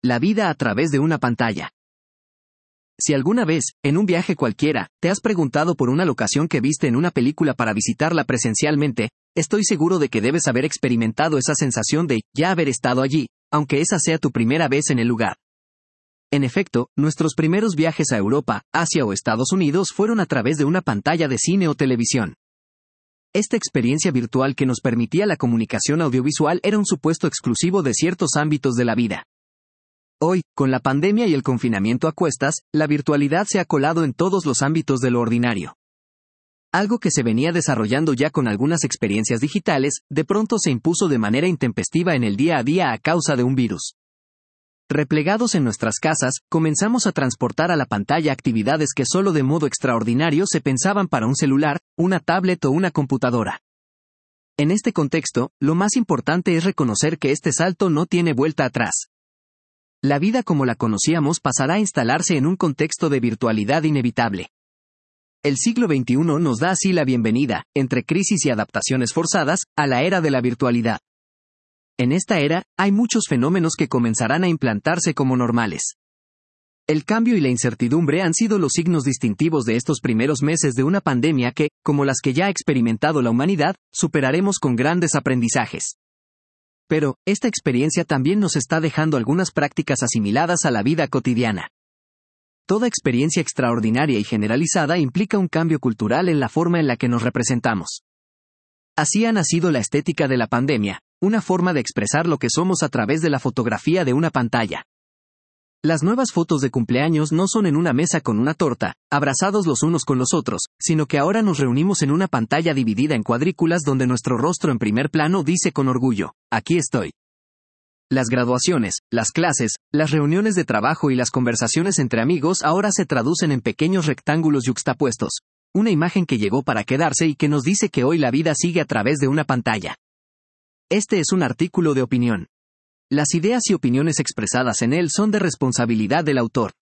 La vida a través de una pantalla. Si alguna vez, en un viaje cualquiera, te has preguntado por una locación que viste en una película para visitarla presencialmente, estoy seguro de que debes haber experimentado esa sensación de ya haber estado allí, aunque esa sea tu primera vez en el lugar. En efecto, nuestros primeros viajes a Europa, Asia o Estados Unidos fueron a través de una pantalla de cine o televisión. Esta experiencia virtual que nos permitía la comunicación audiovisual era un supuesto exclusivo de ciertos ámbitos de la vida. Hoy, con la pandemia y el confinamiento a cuestas, la virtualidad se ha colado en todos los ámbitos de lo ordinario. Algo que se venía desarrollando ya con algunas experiencias digitales, de pronto se impuso de manera intempestiva en el día a día a causa de un virus. Replegados en nuestras casas, comenzamos a transportar a la pantalla actividades que solo de modo extraordinario se pensaban para un celular, una tablet o una computadora. En este contexto, lo más importante es reconocer que este salto no tiene vuelta atrás. La vida como la conocíamos pasará a instalarse en un contexto de virtualidad inevitable. El siglo XXI nos da así la bienvenida, entre crisis y adaptaciones forzadas, a la era de la virtualidad. En esta era, hay muchos fenómenos que comenzarán a implantarse como normales. El cambio y la incertidumbre han sido los signos distintivos de estos primeros meses de una pandemia que, como las que ya ha experimentado la humanidad, superaremos con grandes aprendizajes. Pero, esta experiencia también nos está dejando algunas prácticas asimiladas a la vida cotidiana. Toda experiencia extraordinaria y generalizada implica un cambio cultural en la forma en la que nos representamos. Así ha nacido la estética de la pandemia, una forma de expresar lo que somos a través de la fotografía de una pantalla. Las nuevas fotos de cumpleaños no son en una mesa con una torta, abrazados los unos con los otros, sino que ahora nos reunimos en una pantalla dividida en cuadrículas donde nuestro rostro en primer plano dice con orgullo, aquí estoy. Las graduaciones, las clases, las reuniones de trabajo y las conversaciones entre amigos ahora se traducen en pequeños rectángulos yuxtapuestos, una imagen que llegó para quedarse y que nos dice que hoy la vida sigue a través de una pantalla. Este es un artículo de opinión. Las ideas y opiniones expresadas en él son de responsabilidad del autor.